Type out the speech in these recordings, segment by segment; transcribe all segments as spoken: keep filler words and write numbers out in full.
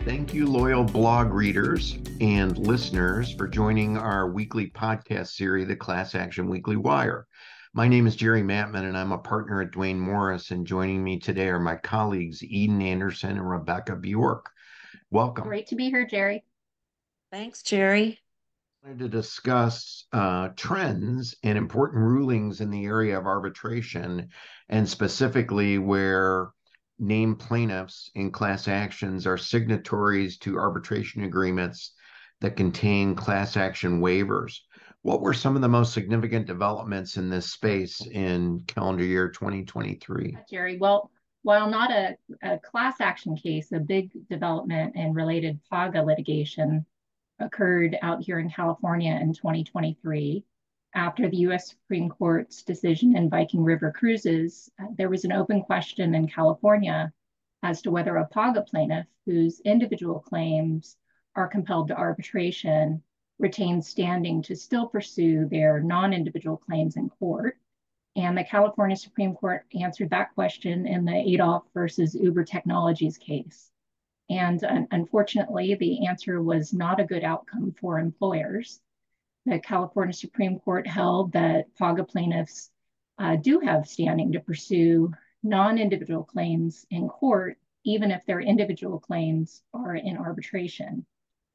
Thank you, loyal blog readers and listeners, for joining our weekly podcast series, the Class Action Weekly Wire. My name is Jerry Mattman, and I'm a partner at Duane Morris. And joining me today are my colleagues, Eden Anderson and Rebecca Bjork. Welcome. Great to be here, Jerry. Thanks, Jerry. I wanted to discuss uh, trends and important rulings in the area of arbitration, and specifically where named plaintiffs in class actions are signatories to arbitration agreements that contain class action waivers. What were some of the most significant developments in this space in calendar year twenty twenty-three? Jerry, well, while not a, a class action case, a big development in related PAGA litigation occurred out here in California in twenty twenty-three. After the U S Supreme Court's decision in Viking River Cruises, uh, there was an open question in California as to whether a PAGA plaintiff whose individual claims are compelled to arbitration retains standing to still pursue their non-individual claims in court. And the California Supreme Court answered that question in the Adolph versus Uber Technologies case. And uh, unfortunately, the answer was not a good outcome for employers. The California Supreme Court held that PAGA plaintiffs uh, do have standing to pursue non-individual claims in court, even if their individual claims are in arbitration.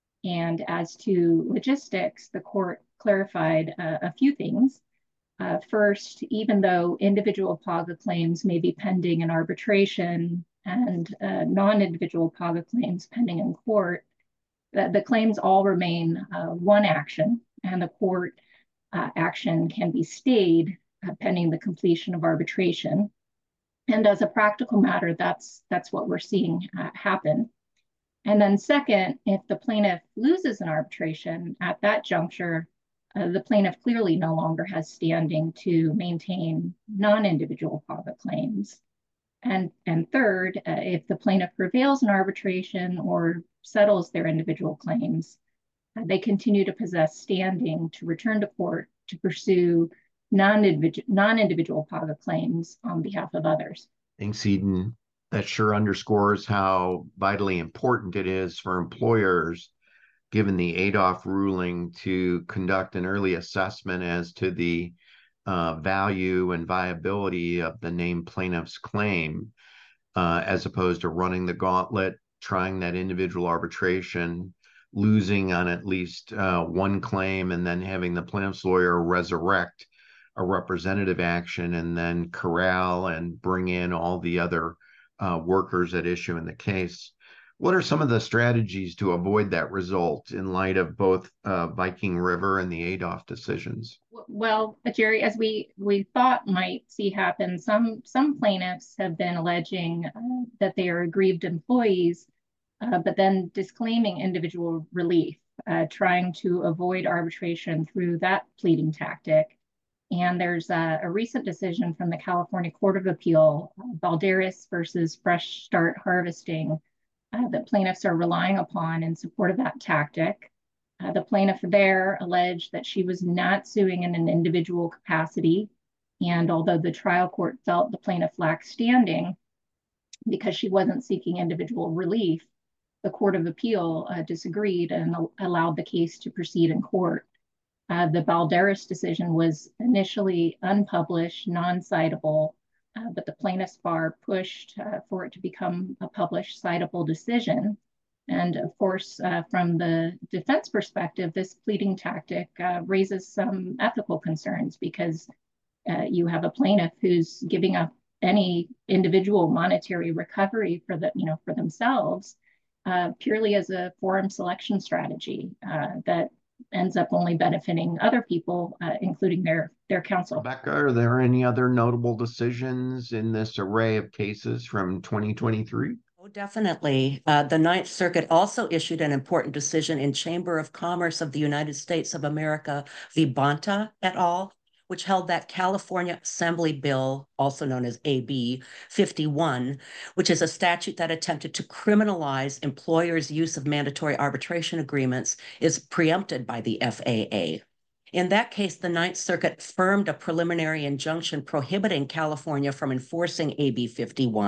And as to logistics, the court clarified uh, a few things. Uh, first, even though individual PAGA claims may be pending in arbitration and uh, non-individual PAGA claims pending in court, the, the claims all remain uh, one action, and the court uh, action can be stayed uh, pending the completion of arbitration. And as a practical matter, that's, that's what we're seeing uh, happen. And then second, if the plaintiff loses an arbitration at that juncture, uh, the plaintiff clearly no longer has standing to maintain non-individual PAGA claims. And, and third, uh, if the plaintiff prevails in arbitration or settles their individual claims, uh, they continue to possess standing to return to court to pursue non-individual, non-individual PAGA claims on behalf of others. Thanks, Eden. That sure underscores how vitally important it is for employers, given the Adolph ruling, to conduct an early assessment as to the uh, value and viability of the named plaintiff's claim, uh, as opposed to running the gauntlet, trying that individual arbitration, losing on at least uh, one claim, and then having the plaintiff's lawyer resurrect a representative action and then corral and bring in all the other uh, workers at issue in the case. What are some of the strategies to avoid that result in light of both uh, Viking River and the Adolph decisions? Well, Jerry, as we, we thought might see happen, some, some plaintiffs have been alleging uh, that they are aggrieved employees, uh, but then disclaiming individual relief, uh, trying to avoid arbitration through that pleading tactic. And there's a, a recent decision from the California Court of Appeal, uh, Balderas versus Fresh Start Harvesting, uh, that plaintiffs are relying upon in support of that tactic. Uh, the plaintiff there alleged that she was not suing in an individual capacity. And although the trial court felt the plaintiff lacked standing because she wasn't seeking individual relief, the Court of Appeal uh, disagreed and allowed the case to proceed in court. Uh, the Balderas decision was initially unpublished, non-citable, uh, but the plaintiff's bar pushed uh, for it to become a published, citable decision. And of course, uh, from the defense perspective, this pleading tactic uh, raises some ethical concerns because uh, you have a plaintiff who's giving up any individual monetary recovery for the, you know, for themselves uh, purely as a forum selection strategy uh, that ends up only benefiting other people, uh, including their, their counsel. Rebecca, are there any other notable decisions in this array of cases from twenty twenty-three? Oh, definitely. Uh, the Ninth Circuit also issued an important decision in Chamber of Commerce of the United States of America v. Bonta et al., which held that California Assembly Bill, also known as A B fifty-one, which is a statute that attempted to criminalize employers' use of mandatory arbitration agreements, is preempted by the F A A. In that case, the Ninth Circuit affirmed a preliminary injunction prohibiting California from enforcing A B fifty-one.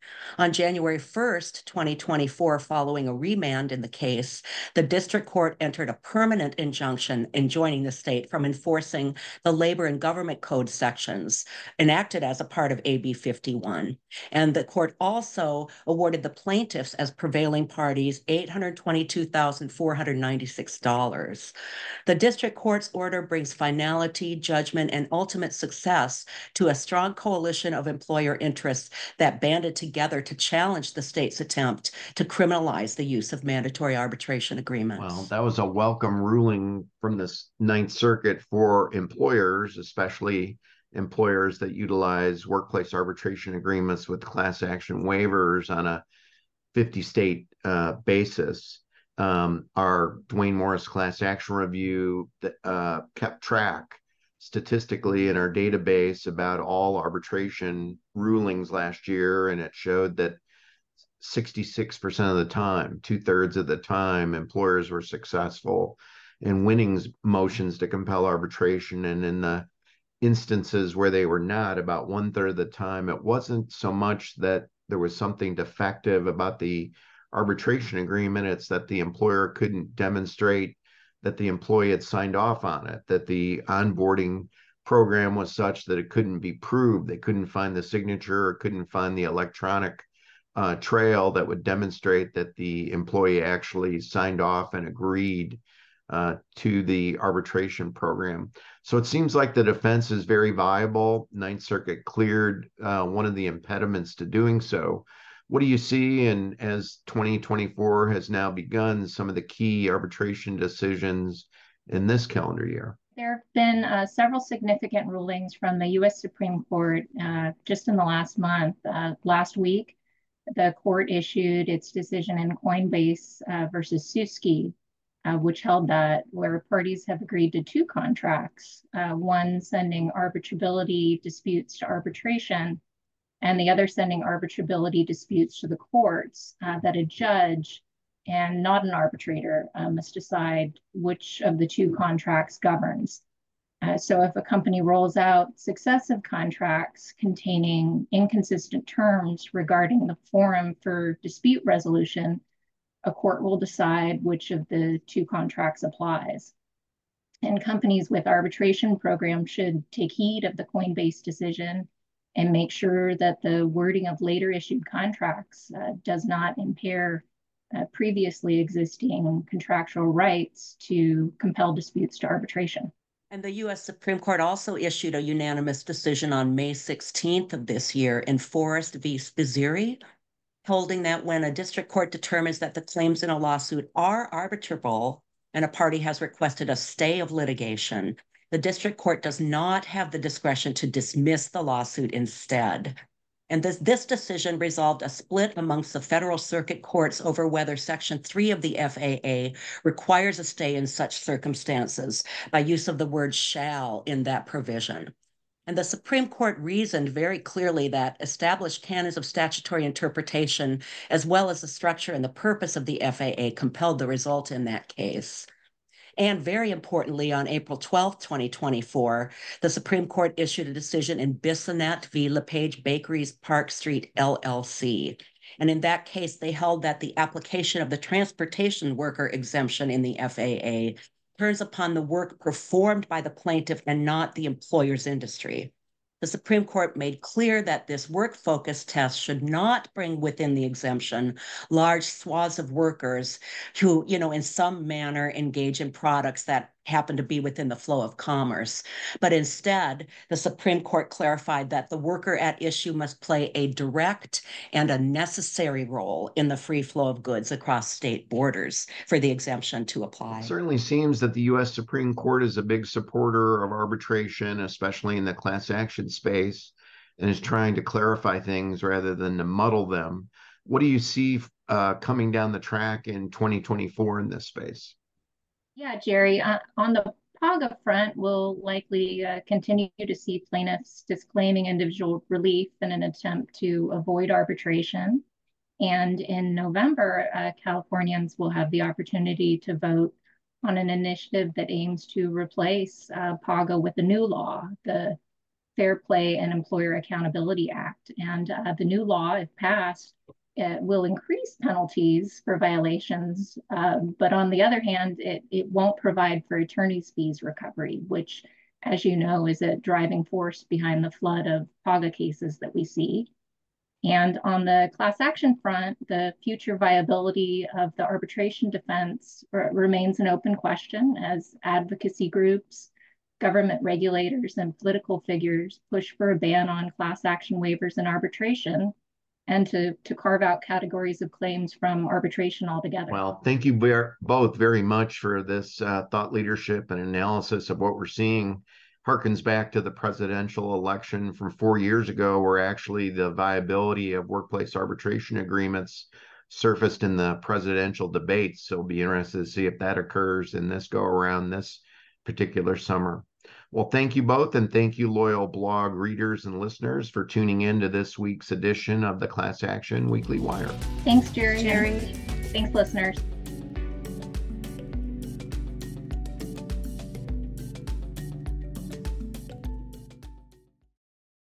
On January first, twenty twenty-four, following a remand in the case, the district court entered a permanent injunction enjoining the state from enforcing the Labor and Government Code sections enacted as a part of A B fifty-one. And the court also awarded the plaintiffs as prevailing parties eight hundred twenty-two thousand four hundred ninety-six dollars. The district court's order brings finality, judgment, and ultimate success to a strong coalition of employer interests that banded together to challenge the state's attempt to criminalize the use of mandatory arbitration agreements. Well, that was a welcome ruling from the Ninth Circuit for employers, especially employers that utilize workplace arbitration agreements with class action waivers on a fifty state uh, basis. Um, our Duane Morris class action review uh, kept track statistically in our database about all arbitration rulings last year, and it showed that sixty-six percent of the time, two-thirds of the time, employers were successful in winning motions to compel arbitration. And in the instances where they were not, about one-third of the time, it wasn't so much that there was something defective about the arbitration agreement, it's that the employer couldn't demonstrate that the employee had signed off on it, that the onboarding program was such that it couldn't be proved. They couldn't find the signature or couldn't find the electronic uh, trail that would demonstrate that the employee actually signed off and agreed uh, to the arbitration program. So it seems like the defense is very viable. Ninth Circuit cleared uh, one of the impediments to doing so. What do you see, and as twenty twenty-four has now begun, some of the key arbitration decisions in this calendar year? There have been uh, several significant rulings from the U S Supreme Court uh, just in the last month. Uh, last week, the court issued its decision in Coinbase uh, versus Suski, uh, which held that where parties have agreed to two contracts, uh, one sending arbitrability disputes to arbitration, and the other sending arbitrability disputes to the courts, uh, that a judge and not an arbitrator uh, must decide which of the two contracts governs. Uh, so if a company rolls out successive contracts containing inconsistent terms regarding the forum for dispute resolution, a court will decide which of the two contracts applies. And companies with arbitration programs should take heed of the Coinbase decision and make sure that the wording of later issued contracts uh, does not impair uh, previously existing contractual rights to compel disputes to arbitration. And the U S Supreme Court also issued a unanimous decision on May sixteenth of this year in Forrest v. Spizzirri, holding that when a district court determines that the claims in a lawsuit are arbitrable and a party has requested a stay of litigation, the district court does not have the discretion to dismiss the lawsuit instead. And this, this decision resolved a split amongst the federal circuit courts over whether Section three of the F A A requires a stay in such circumstances by use of the word shall in that provision. And the Supreme Court reasoned very clearly that established canons of statutory interpretation, as well as the structure and the purpose of the F A A, compelled the result in that case. And very importantly, on April twelfth, twenty twenty-four, the Supreme Court issued a decision in Bissonnette v. LePage Bakeries Park Street, L L C. And in that case, they held that the application of the transportation worker exemption in the F A A turns upon the work performed by the plaintiff and not the employer's industry. The Supreme Court made clear that this work-focused test should not bring within the exemption large swaths of workers who, you know, in some manner engage in products that happen to be within the flow of commerce. But instead, the Supreme Court clarified that the worker at issue must play a direct and a necessary role in the free flow of goods across state borders for the exemption to apply. It certainly seems that the U S Supreme Court is a big supporter of arbitration, especially in the class action space, and is trying to clarify things rather than to muddle them. What do you see uh, coming down the track in twenty twenty-four in this space? Yeah, Jerry, uh, on the PAGA front, we'll likely uh, continue to see plaintiffs disclaiming individual relief in an attempt to avoid arbitration. And in November, uh, Californians will have the opportunity to vote on an initiative that aims to replace uh, PAGA with a new law, the Fair Play and Employer Accountability Act. And uh, the new law, if passed, it will increase penalties for violations, uh, but on the other hand, it, it won't provide for attorney's fees recovery, which, as you know, is a driving force behind the flood of PAGA cases that we see. And on the class action front, the future viability of the arbitration defense remains an open question as advocacy groups, government regulators, and political figures push for a ban on class action waivers and arbitration, and to, to carve out categories of claims from arbitration altogether. Well, thank you both very much for this uh, thought leadership and analysis of what we're seeing. Harkens back to the presidential election from four years ago, where actually the viability of workplace arbitration agreements surfaced in the presidential debates. So it'll be interested to see if that occurs in this go around this particular summer. Well, thank you both, and thank you, loyal blog readers and listeners, for tuning in to this week's edition of the Class Action Weekly Wire. Thanks, Jerry. Jerry. Thanks, listeners.